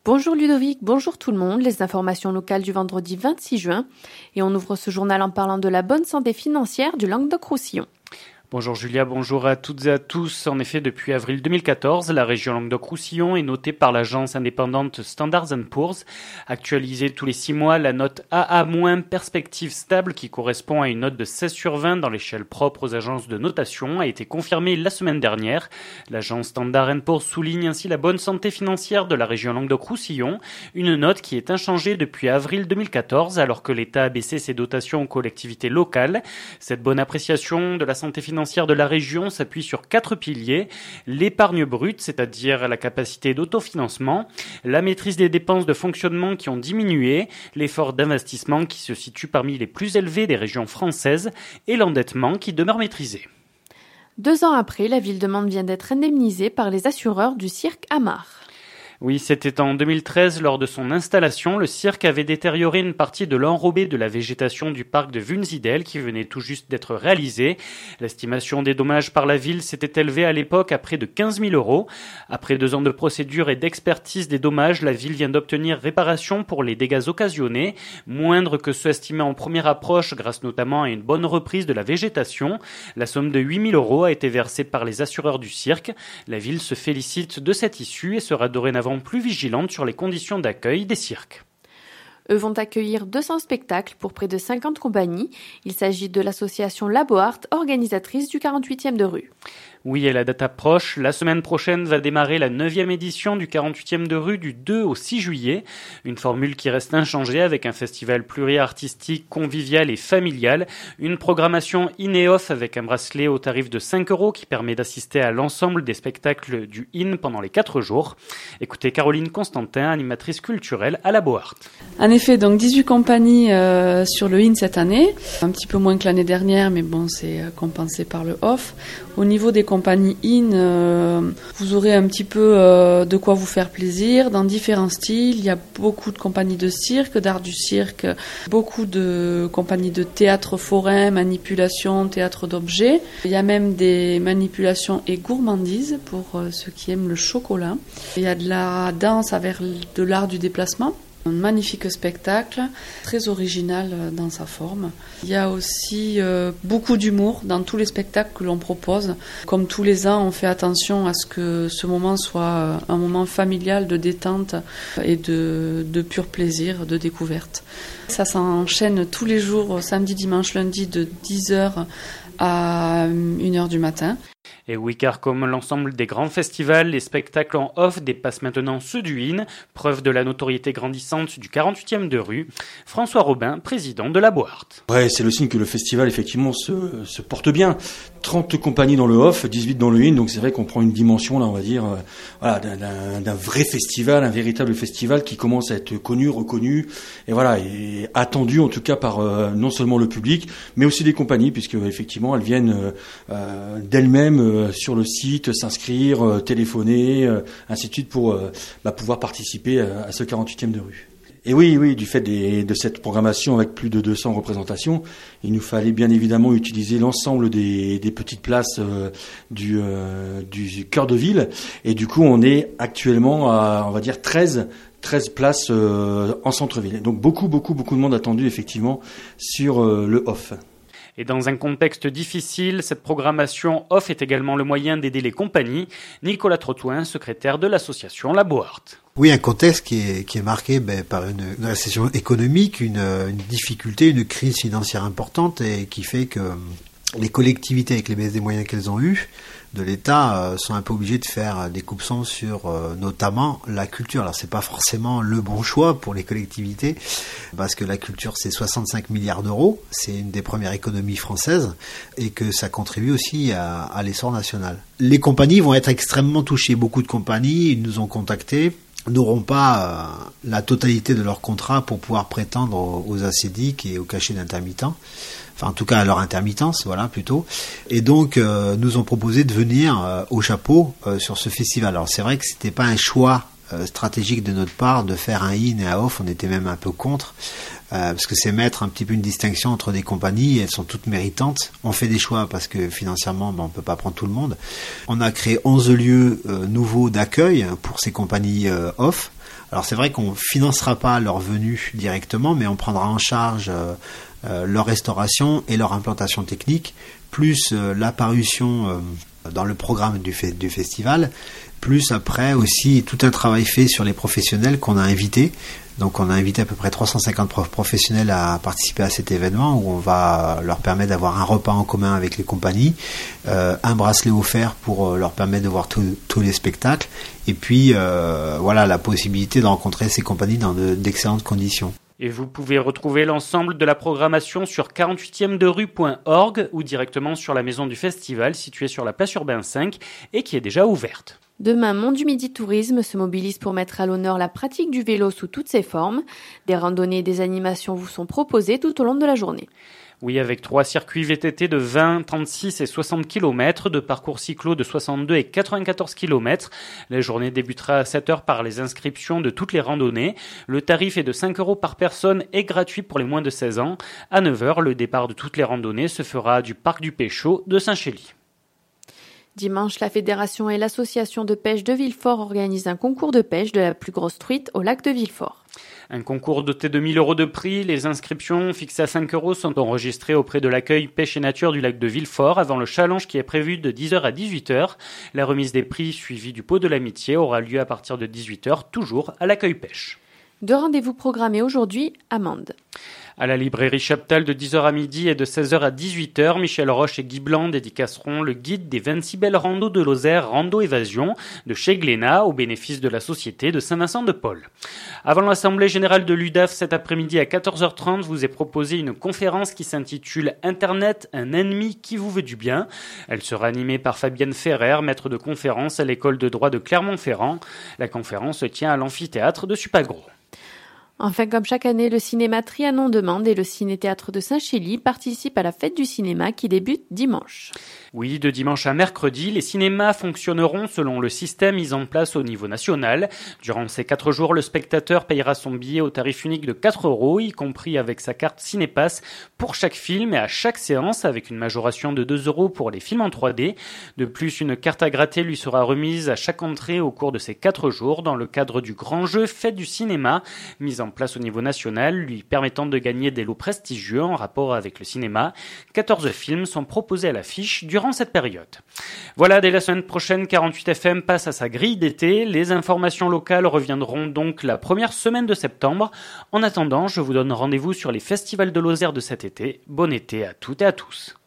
Bonjour Ludovic, bonjour tout le monde, les informations locales du vendredi 26 juin et on ouvre ce journal en parlant de la bonne santé financière du Languedoc-Roussillon. Bonjour Julia, bonjour à toutes et à tous. En effet, depuis avril 2014, la région Languedoc-Roussillon est notée par l'agence indépendante Standard & Poor's. Actualisée tous les 6 mois, la note AA- perspective stable, qui correspond à une note de 16 sur 20 dans l'échelle propre aux agences de notation, a été confirmée la semaine dernière. L'agence Standard & Poor's souligne ainsi la bonne santé financière de la région Languedoc-Roussillon, une note qui est inchangée depuis avril 2014, alors que l'État a baissé ses dotations aux collectivités locales. Cette bonne appréciation de la santé financière de la région s'appuie sur 4 piliers: l'épargne brute, c'est-à-dire la capacité d'autofinancement, la maîtrise des dépenses de fonctionnement qui ont diminué, l'effort d'investissement qui se situe parmi les plus élevés des régions françaises et l'endettement qui demeure maîtrisé. 2 ans après, la ville de Mende vient d'être indemnisée par les assureurs du cirque Amar. Oui, c'était en 2013, lors de son installation, le cirque avait détérioré une partie de l'enrobé de la végétation du parc de Wunsiedel qui venait tout juste d'être réalisé. L'estimation des dommages par la ville s'était élevée à l'époque à près de 15 000 €. Après 2 ans de procédure et d'expertise des dommages, la ville vient d'obtenir réparation pour les dégâts occasionnés, moindres que ceux estimés en première approche grâce notamment à une bonne reprise de la végétation. La somme de 8 000 € a été versée par les assureurs du cirque. La ville se félicite de cette issue et sera dorénavant plus vigilante sur les conditions d'accueil des cirques. Eux vont accueillir 200 spectacles pour près de 50 compagnies. Il s'agit de l'association Laboart, organisatrice du 48e de rue. Oui, et la date approche. La semaine prochaine va démarrer la 9e édition du 48e de rue du 2 au 6 juillet. Une formule qui reste inchangée avec un festival pluriartistique, convivial et familial. Une programmation in et off avec un bracelet au tarif de 5 € qui permet d'assister à l'ensemble des spectacles du in pendant les 4 jours. Écoutez Caroline Constantin, animatrice culturelle à Laboart. En effet, donc 18 compagnies sur le in cette année. Un petit peu moins que l'année dernière, mais bon, c'est compensé par le off. Au niveau des compagnies in, vous aurez un petit peu de quoi vous faire plaisir dans différents styles. Il y a beaucoup de compagnies de cirque, d'art du cirque, beaucoup de compagnies de théâtre forain, manipulation, théâtre d'objets. Il y a même des manipulations et gourmandises pour ceux qui aiment le chocolat. Il y a de la danse avec de l'art du déplacement. Un magnifique spectacle, très original dans sa forme. Il y a aussi beaucoup d'humour dans tous les spectacles que l'on propose. Comme tous les ans, on fait attention à ce que ce moment soit un moment familial de détente et de pur plaisir, de découverte. Ça s'enchaîne tous les jours, samedi, dimanche, lundi, de 10h à 1h du matin. Et oui, car comme l'ensemble des grands festivals, les spectacles en off dépassent maintenant ceux du in, preuve de la notoriété grandissante du 48e de rue. François Robin, président de Laboart. Ouais, c'est le signe que le festival, effectivement, se porte bien. 30 compagnies dans le off, 18 dans le in, donc c'est vrai qu'on prend une dimension, là, on va dire, d'un vrai festival, un véritable festival qui commence à être connu, reconnu, et voilà, et attendu, en tout cas, par non seulement le public, mais aussi des compagnies, puisque, effectivement, elles viennent d'elles-mêmes sur le site, s'inscrire, téléphoner, ainsi de suite, pour pouvoir participer à ce 48e de rue. Et oui, du fait de cette programmation avec plus de 200 représentations, il nous fallait bien évidemment utiliser l'ensemble des petites places du cœur de ville. Et du coup, on est actuellement à, on va dire, 13 places en centre-ville. Donc beaucoup de monde attendu effectivement sur le off. Et dans un contexte difficile, cette programmation off est également le moyen d'aider les compagnies. Nicolas Trotouin, secrétaire de l'association Laboart. Oui, un contexte qui est marqué par une récession économique, une difficulté, une crise financière importante et qui fait que les collectivités, avec les baisses des moyens qu'elles ont eues de l'État, sont un peu obligées de faire des coupes-sens sur notamment la culture. Alors c'est pas forcément le bon choix pour les collectivités parce que la culture c'est 65 milliards d'euros, c'est une des premières économies françaises et que ça contribue aussi à l'essor national. Les compagnies vont être extrêmement touchées. Beaucoup de compagnies nous ont contactés, n'auront pas la totalité de leur contrat pour pouvoir prétendre aux ACDIC et au cachet d'intermittent. Enfin, en tout cas à leur intermittence, voilà, plutôt. Et donc, nous ont proposé de venir au chapeau sur ce festival. Alors, c'est vrai que c'était pas un choix stratégique de notre part de faire un in et un off. On était même un peu contre, parce que c'est mettre un petit peu une distinction entre des compagnies. Elles sont toutes méritantes. On fait des choix parce que financièrement, on peut pas prendre tout le monde. On a créé 11 lieux nouveaux d'accueil pour ces compagnies off, Alors c'est vrai qu'on financera pas leur venue directement, mais on prendra en charge leur restauration et leur implantation technique, plus la parution dans le programme du festival, plus après aussi tout un travail fait sur les professionnels qu'on a invités. Donc on a invité à peu près 350 professionnels à participer à cet événement où on va leur permettre d'avoir un repas en commun avec les compagnies, un bracelet offert pour leur permettre de voir tous les spectacles, et puis voilà, la possibilité de rencontrer ces compagnies dans d'excellentes conditions. Et vous pouvez retrouver l'ensemble de la programmation sur 48e-de-rue.org ou directement sur la maison du festival située sur la place Urbain 5 et qui est déjà ouverte. Demain, Mont du Midi Tourisme se mobilise pour mettre à l'honneur la pratique du vélo sous toutes ses formes. Des randonnées et des animations vous sont proposées tout au long de la journée. Oui, avec 3 circuits VTT de 20, 36 et 60 km, de parcours cyclo de 62 et 94 km. La journée débutera à 7h par les inscriptions de toutes les randonnées. Le tarif est de 5 € par personne et gratuit pour les moins de 16 ans. À 9h, le départ de toutes les randonnées se fera du parc du Péchaud de Saint-Chély. Dimanche, la Fédération et l'Association de pêche de Villefort organisent un concours de pêche de la plus grosse truite au lac de Villefort. Un concours doté de 1 000 € de prix. Les inscriptions, fixées à 5 € sont enregistrées auprès de l'accueil pêche et nature du lac de Villefort avant le challenge qui est prévu de 10h à 18h. La remise des prix suivie du pot de l'amitié aura lieu à partir de 18h, toujours à l'accueil pêche. 2 rendez-vous programmés aujourd'hui à Mende. À la librairie Chaptal de 10h à midi et de 16h à 18h, Michel Roche et Guy Blanc dédicaceront le guide des 26 belles randos de Lozère, Rando Évasion, de chez Glénat, au bénéfice de la Société de Saint-Vincent-de-Paul. Avant l'Assemblée Générale de l'UDAF cet après-midi à 14h30, vous est proposé une conférence qui s'intitule « Internet, un ennemi qui vous veut du bien ». Elle sera animée par Fabienne Ferrer, maître de conférence à l'école de droit de Clermont-Ferrand. La conférence se tient à l'amphithéâtre de Supagro. Enfin, comme chaque année, le cinéma Trianon de Mende et le Ciné-Théâtre de Saint-Chély participent à la fête du cinéma qui débute dimanche. Oui, de dimanche à mercredi, les cinémas fonctionneront selon le système mis en place au niveau national. Durant ces 4 jours, le spectateur payera son billet au tarif unique de 4 €, y compris avec sa carte Cinépass pour chaque film et à chaque séance, avec une majoration de 2 € pour les films en 3D. De plus, une carte à gratter lui sera remise à chaque entrée au cours de ces 4 jours dans le cadre du grand jeu Fête du cinéma, mis en place au niveau national, lui permettant de gagner des lots prestigieux en rapport avec le cinéma. 14 films sont proposés à l'affiche durant cette période. Voilà, dès la semaine prochaine, 48 FM passe à sa grille d'été. Les informations locales reviendront donc la première semaine de septembre. En attendant, je vous donne rendez-vous sur les festivals de Lozère de cet été. Bon été à toutes et à tous.